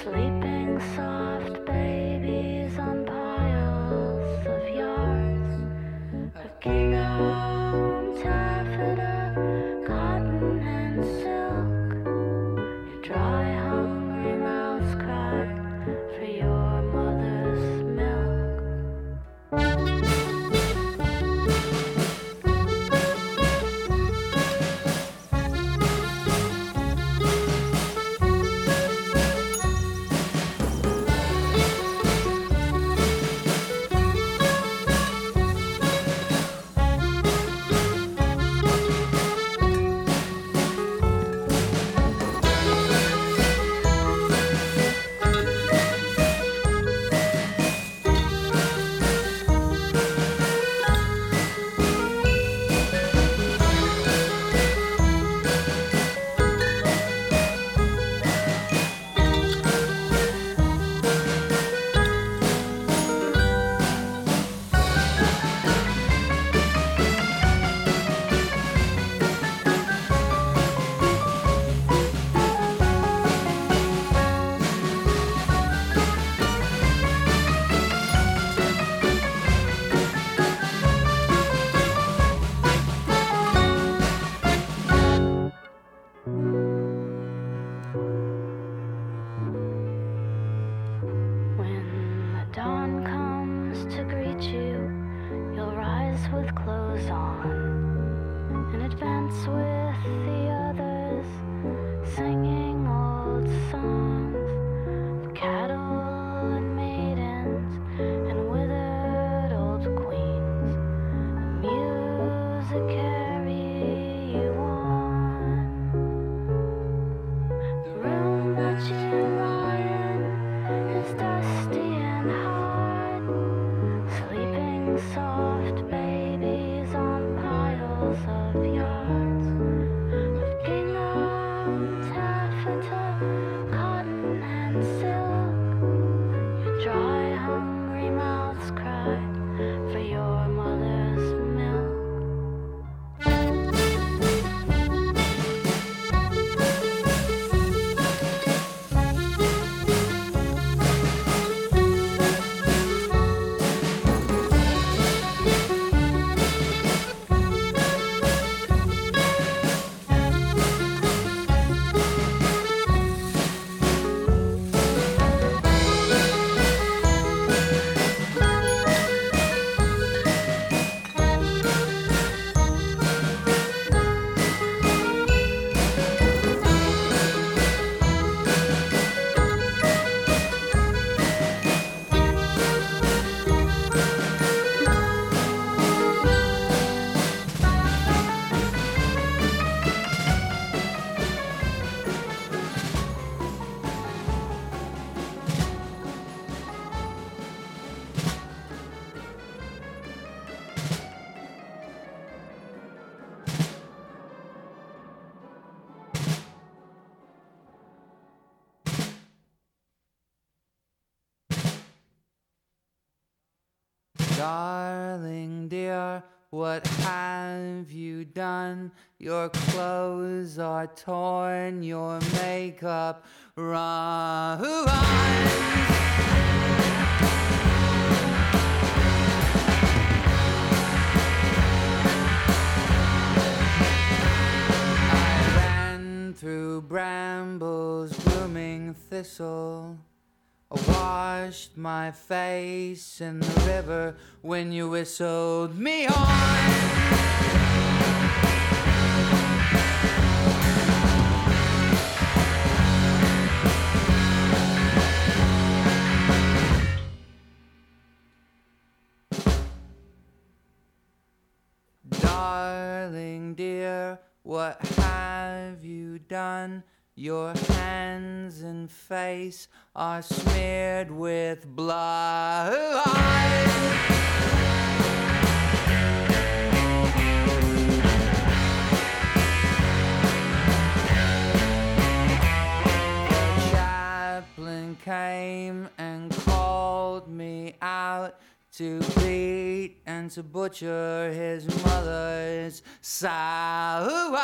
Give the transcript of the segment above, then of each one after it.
Sleeping soft babies on piles of yards of gingham, taffeta, cotton and silk. Your dry, hungry mouths cry for your mother's milk. Darling dear, what have you done? Your clothes are torn, your makeup runs. I ran through brambles, blooming thistle. I washed my face in the river when you whistled me on. Darling dear, what have you done? Your hands and face are smeared with blood. The chaplain came and called me out to beat and to butcher his mother's sow.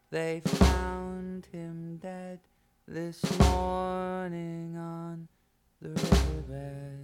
They found him dead this morning on the riverbed.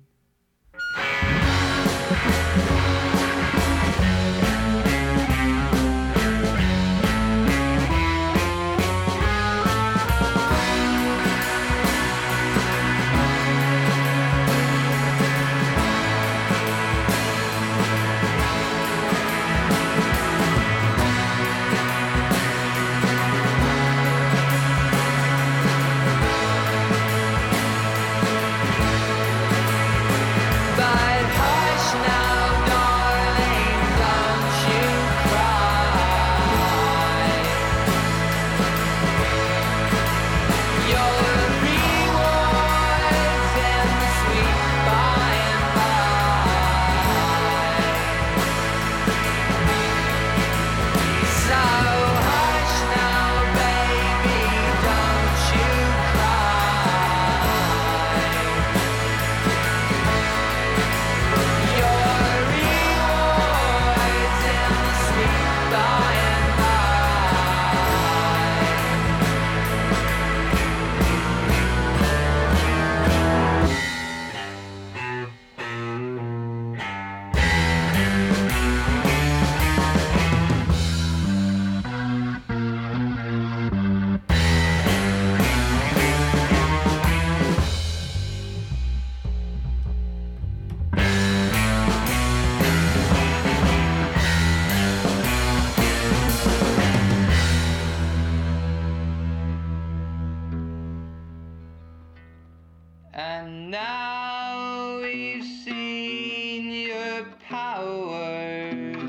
And now we've seen your powers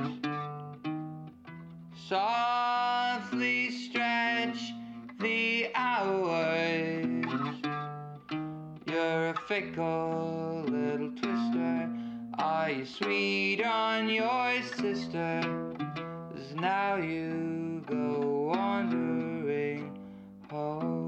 softly stretch the hours. You're a fickle little twister. Are you sweet on your sister? 'Cause now you go wandering home.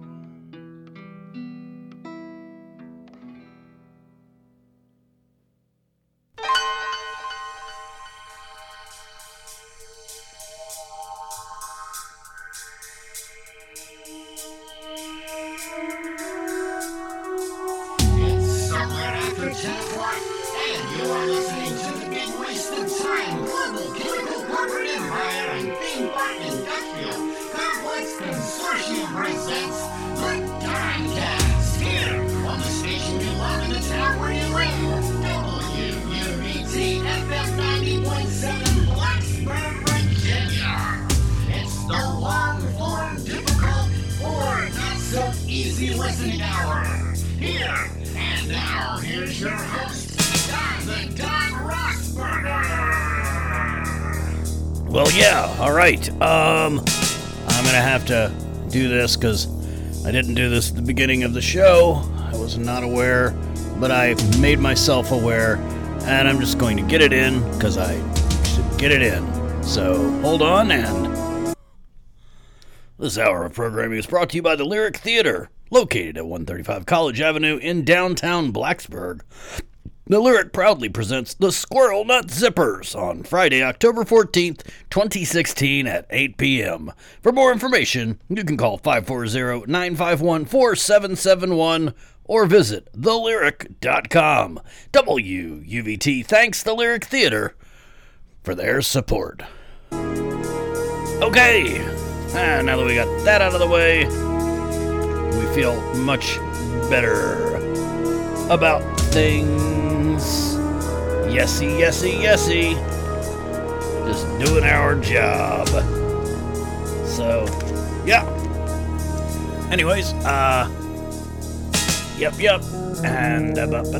And you are listening to the Big Waste of Time Global Chemical Corporate Empire and Theme Park Industrial Complex Consortium presents the Dimecast here on the station belonging to the town where you live, WUVT FM 90.7 Blacksburg, Virginia. It's the long-form, difficult, or not so easy listening hour. Here and now, here's your host, the Don Rossberger. Well, yeah, all right. I'm gonna have to do this because I didn't do this at the beginning of the show. I was not aware, but I made myself aware, and I'm just going to get it in because I should get it in. So hold on, and this hour of programming is brought to you by the Lyric Theater, located at 135 College Avenue in downtown Blacksburg. The Lyric proudly presents the Squirrel Nut Zippers on Friday, October 14th, 2016 at 8 p.m. For more information, you can call 540-951-4771 or visit thelyric.com. WUVT thanks the Lyric Theater for their support. Okay, and now that we got that out of the way, we feel much better about things. Yesy, yesy, yesy. Just doing our job. So, yeah. Anyways, yep. And,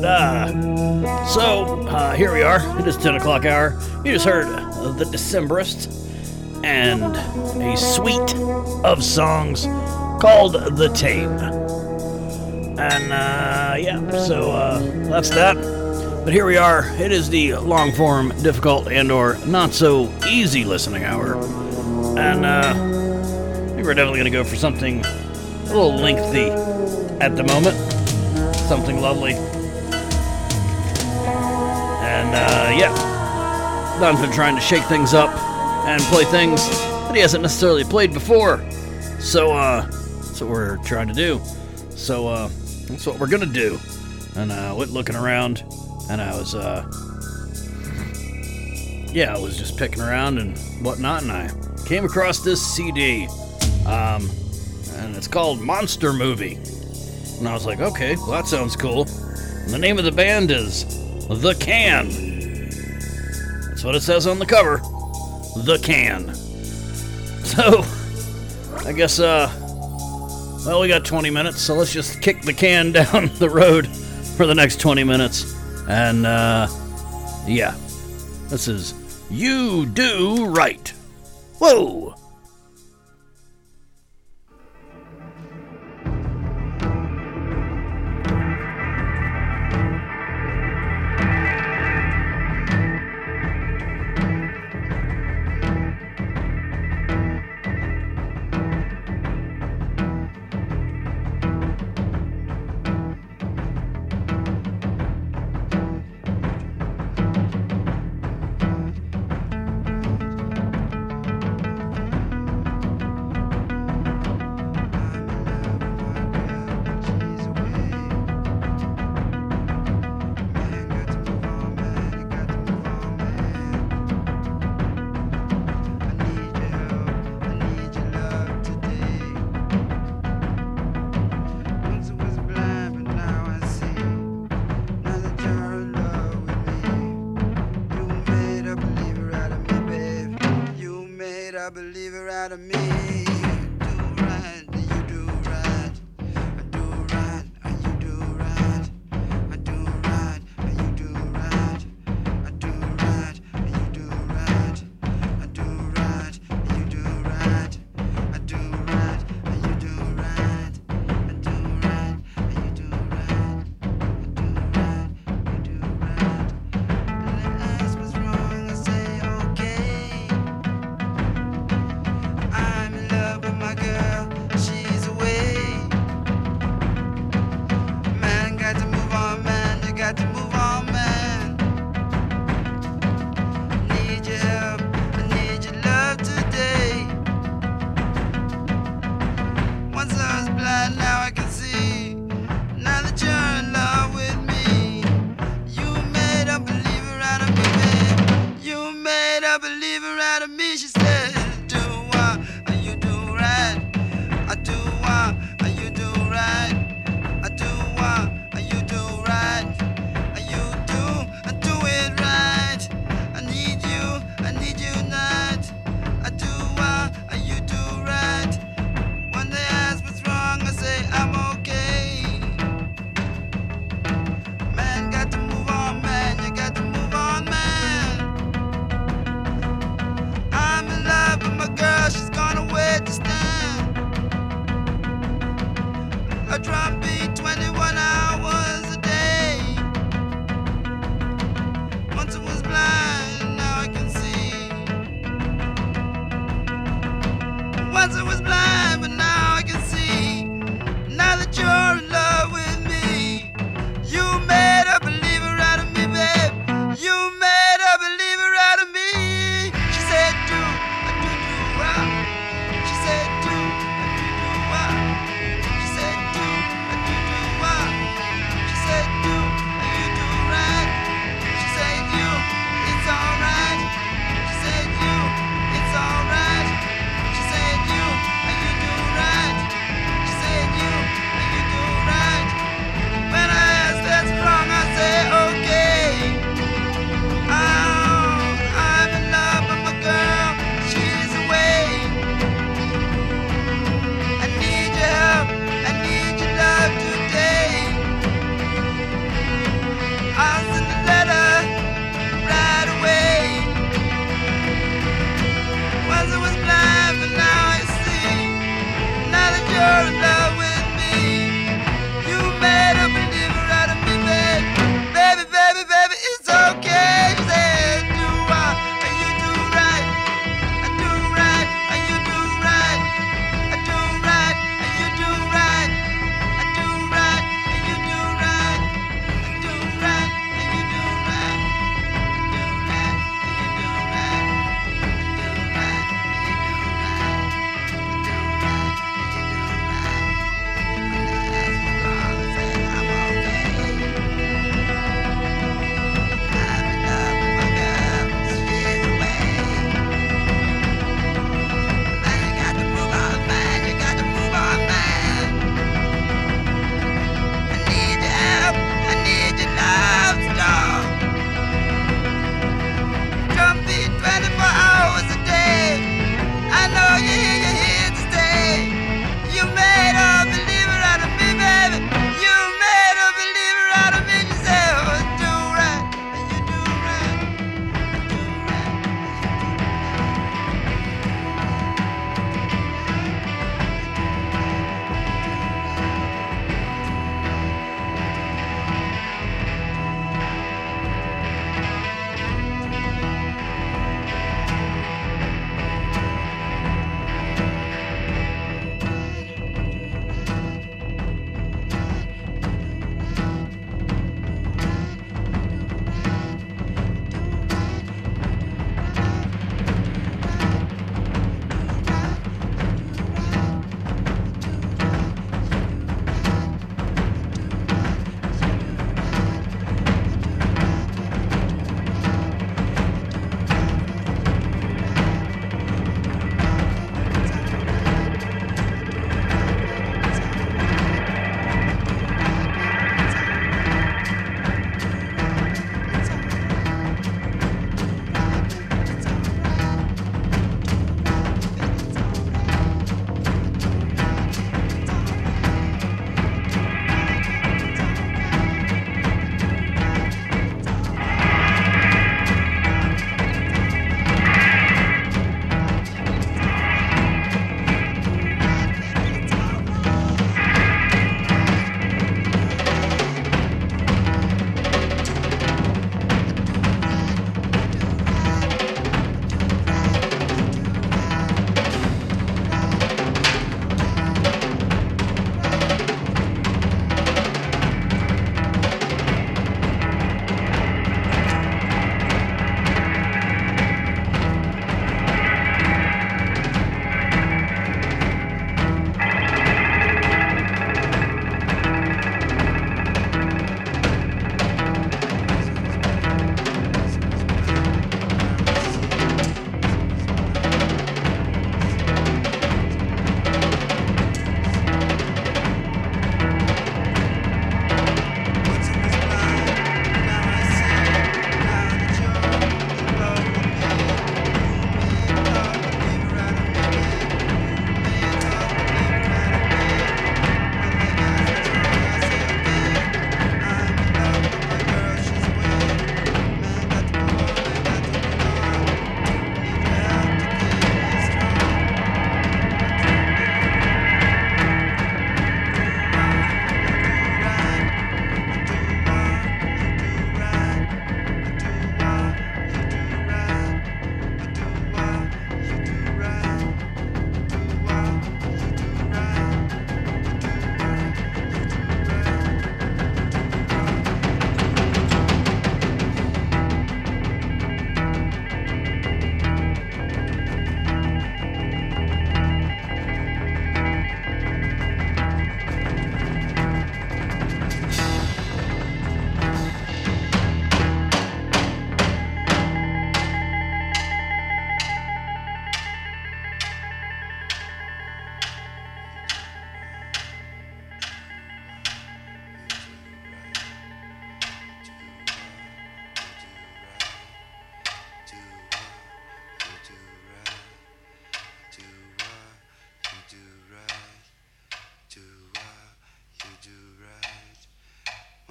So, here we are. It is 10 o'clock hour. You just heard The Decemberists and a suite of songs called The Tame. And, so that's that. But here we are. It is the long-form, difficult, and/or not-so-easy listening hour. And, I think we're definitely going to go for something a little lengthy at the moment. Something lovely. And, Don's been trying to shake things up and play things that he hasn't necessarily played before. So that's what we're trying to do. So that's what we're gonna do. And I went looking around, and I was I was just picking around and whatnot, and I came across this CD, and it's called Monster Movie. And I was like, okay, well, that sounds cool. And the name of the band is The Can. That's what it says on the cover. The Can. So, I guess, well, we got 20 minutes, so let's just kick the can down the road for the next 20 minutes. And, yeah. This is You Do Right. Whoa!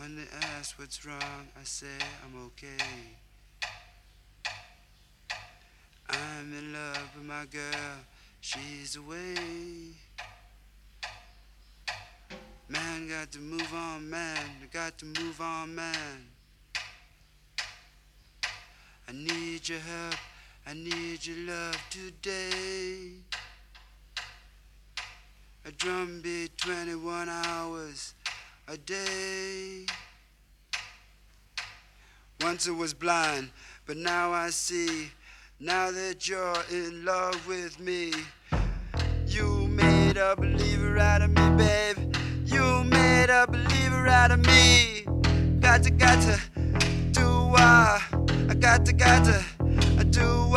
When they ask what's wrong, I say I'm okay. I'm in love with my girl, she's away. Man, got to move on, man, got to move on, man. I need your help, I need your love today. A drum beat 21 hours a day. Once I was blind, but now I see. Now that you're in love with me, you made a believer out of me, babe. You made a believer out of me. Got to do I got to do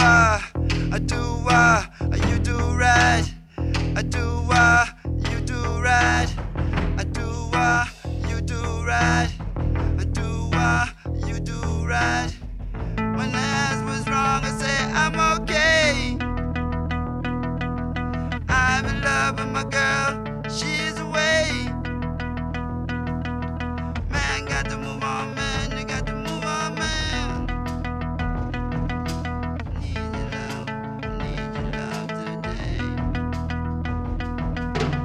you do right. I do you do right. I do you do right. I do you do right. When the ass was wrong, I say I'm okay. I'm in love with my girl, she's away. Man, got to move on, man, you got to move on, man. Need your love today.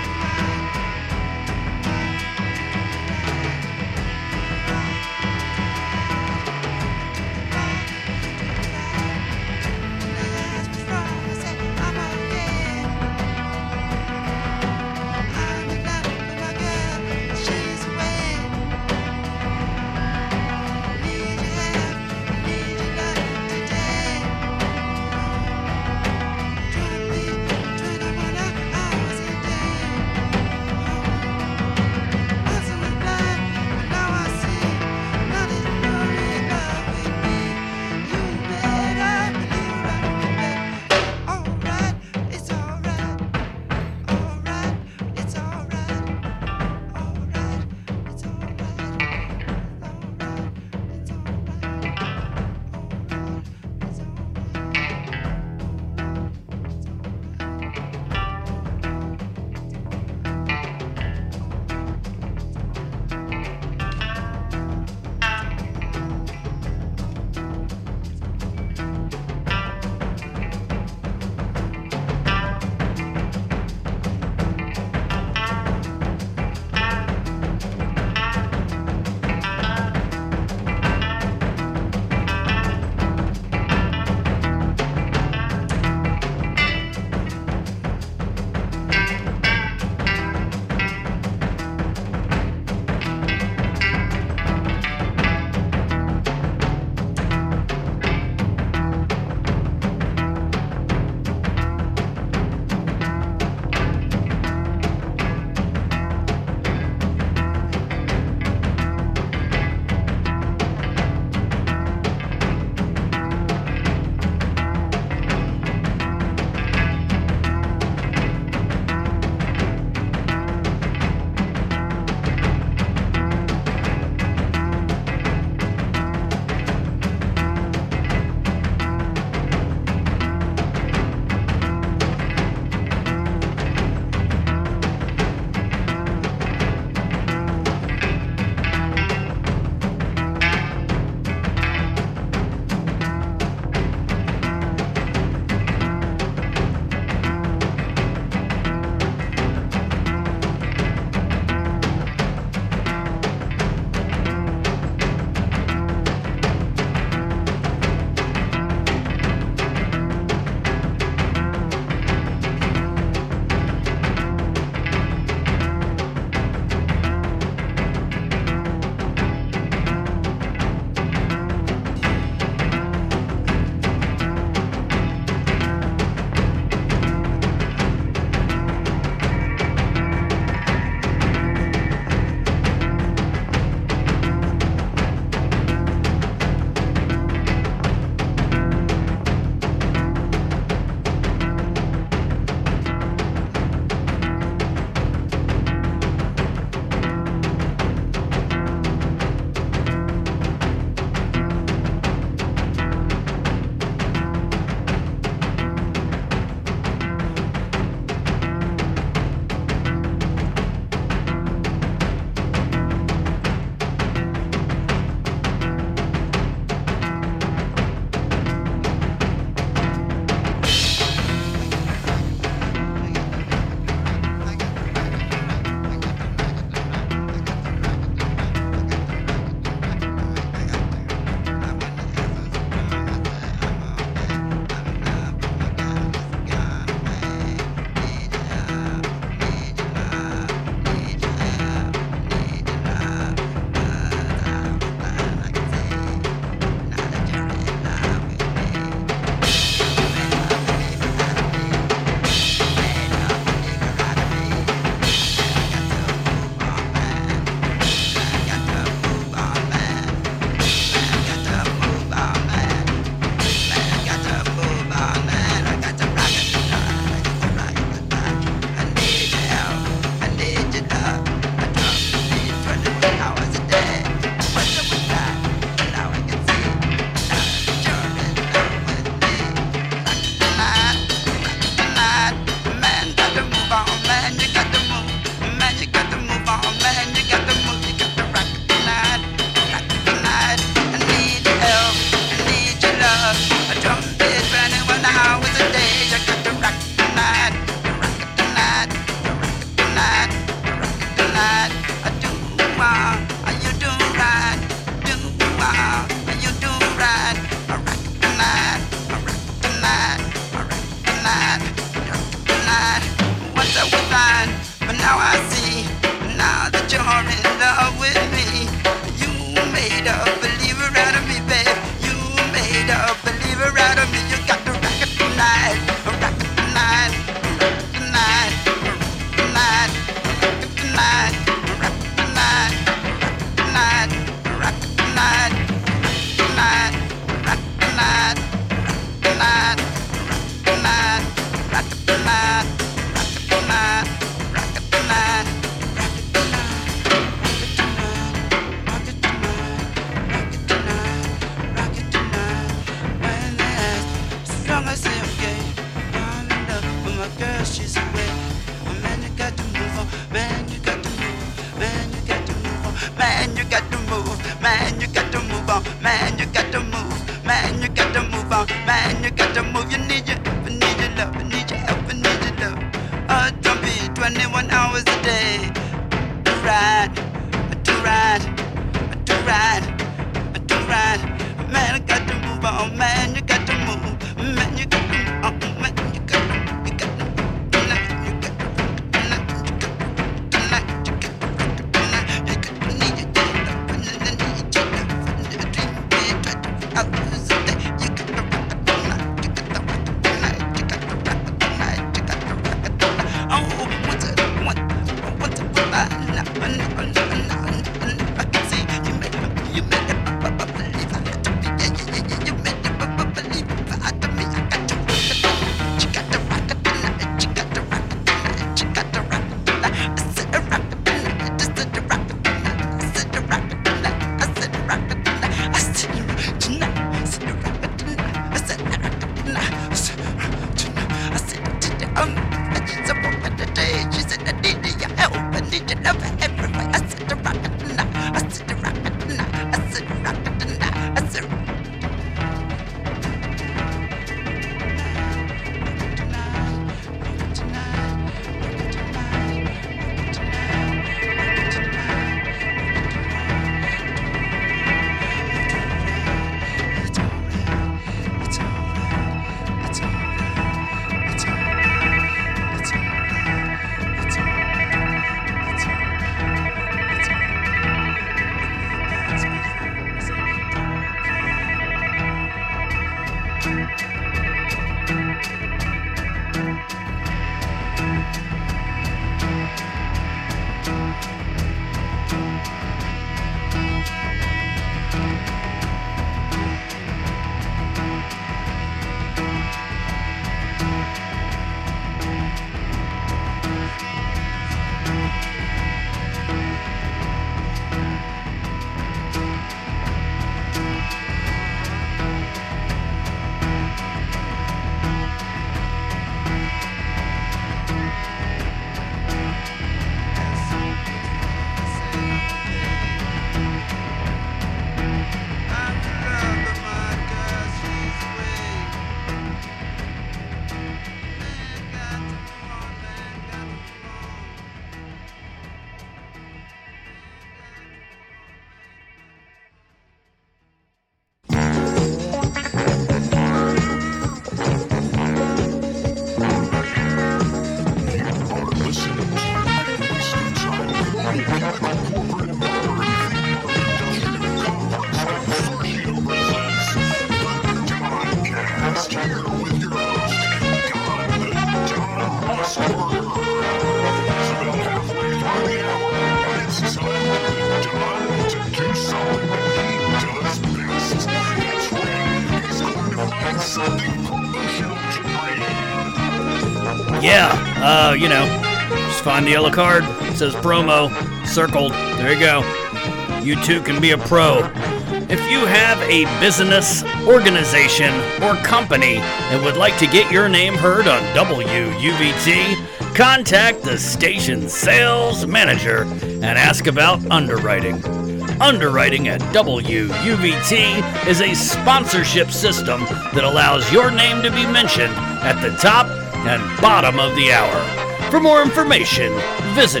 Just find the yellow card. It says promo, circled. There you go. You too can be a pro. If you have a business, organization, or company and would like to get your name heard on WUVT, contact the station's sales manager and ask about underwriting. Underwriting at WUVT is a sponsorship system that allows your name to be mentioned at the top and bottom of the hour. For more information, visit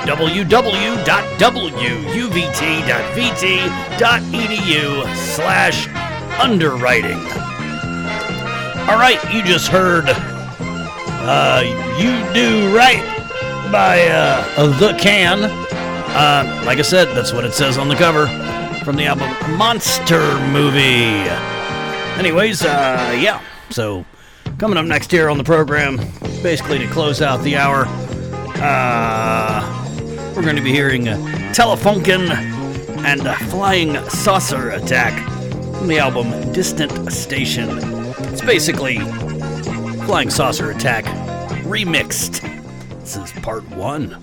www.wuvt.vt.edu/underwriting. All right, you just heard You Do Right by The Can. Like I said, that's what it says on the cover from the album Monster Movie. Anyways, so coming up next here on the program, basically to close out the hour, we're going to be hearing Telefunken and Flying Saucer Attack from the album Distant Station. It's basically Flying Saucer Attack remixed. This is part 1.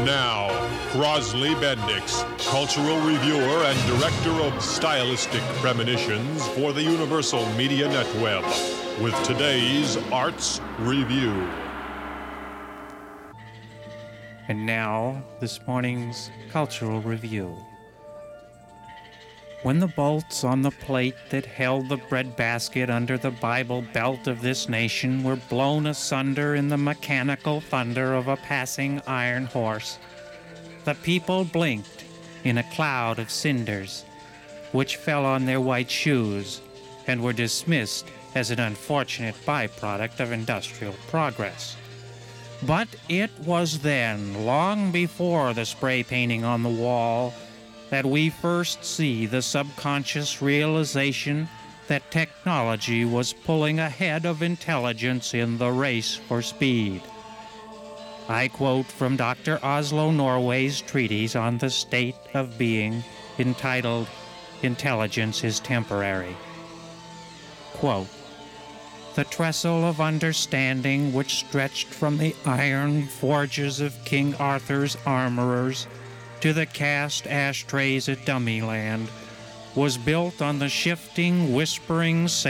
And now, Crosley Bendix, cultural reviewer and director of stylistic premonitions for the Universal Media Netweb, with today's Arts Review. And now, this morning's cultural review. When the bolts on the plate that held the breadbasket under the Bible belt of this nation were blown asunder in the mechanical thunder of a passing iron horse, the people blinked in a cloud of cinders, which fell on their white shoes and were dismissed as an unfortunate byproduct of industrial progress. But it was then, long before the spray painting on the wall, that we first see the subconscious realization that technology was pulling ahead of intelligence in the race for speed. I quote from Dr. Oslo Norway's treatise on the state of being, entitled Intelligence is Temporary. Quote, "The trestle of understanding which stretched from the iron forges of King Arthur's armorers to the cast ashtrays at Dummyland was built on the shifting, whispering